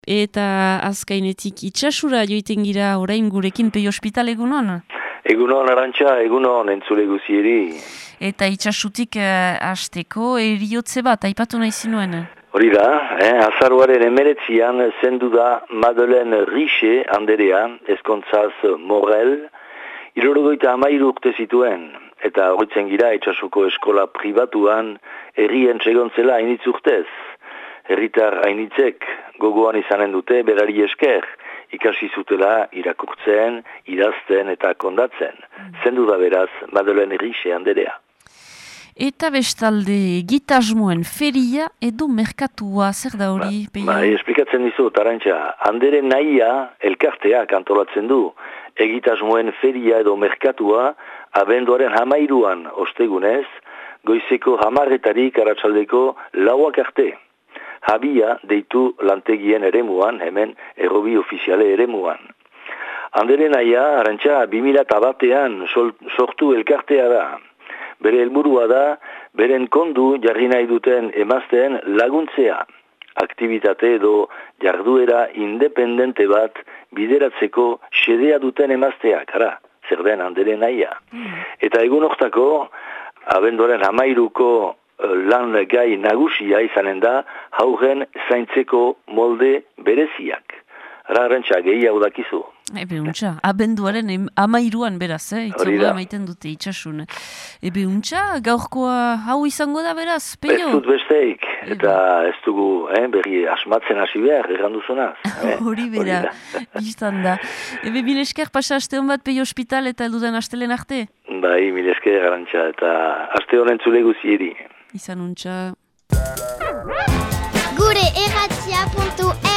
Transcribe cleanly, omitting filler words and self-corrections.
Eta azkainetik itxasura joiten gira orain gurekin Peio Ospital egunon? Egunon, Arantxa, egunon, entzule guzieri. Eta itxasutik hasteko eriotze bat, aipatu nahi zinuen? Hori da, azaruaren 19an zendu da Madeleine Riche anderea, ezkontzaz Morel, 73 urte zituen, eta horitzen gira itxasuko eskola pribatuan herrien segontzela hainitz urtez. Herritar hainitzek gogoan izanen dute berari esker, ikasi zutela irakurtzen, idazten eta kondatzen. Zendu da beraz Madeleine Riche anderea. Eta bestalde egitasmoen feria edo merkatua, zer da hori? Esplikatzen dizut, Arantxa, andere nahia elkarteak antolatzen du. Egitasmoen feria edo merkatua abenduaren 13an ostegunez, goizeko 10:00 arratsaldeko 4 arte. Habia deitu lantegien eremuan, hemen errobi ofiziale eremuan. Andere nahia, Arantxa, 2001an sortu elkartea da. Bere helburua da, beren kondu jarri nahi duten emazteen laguntzea. Aktivitate edo jarduera independente bat bideratzeko xedea duten emazteak, zer den andere nahia. Eta egun hortako, abenduaren 13ko lan gai nagusia izanen da, haugen zaintzeko molde bereziak. Arantxa, gehiago dakizu. Untxa, abenduaren 13an beraz, itzordua maiten dute itxasun. Untxa, gaurkoa hau izango da beraz, Peio? Ez dut besteik, eta ez dugu berri asmatzen hasi behar, erranduzunaz. Hori bera, biztan da. Mil esker pasa aste hon bat Peio Ospital eta elduden astelen arte? Bai, mil esker, Arantxa, eta aste honen zule guzieri. Izan untxa. Gure erratia.es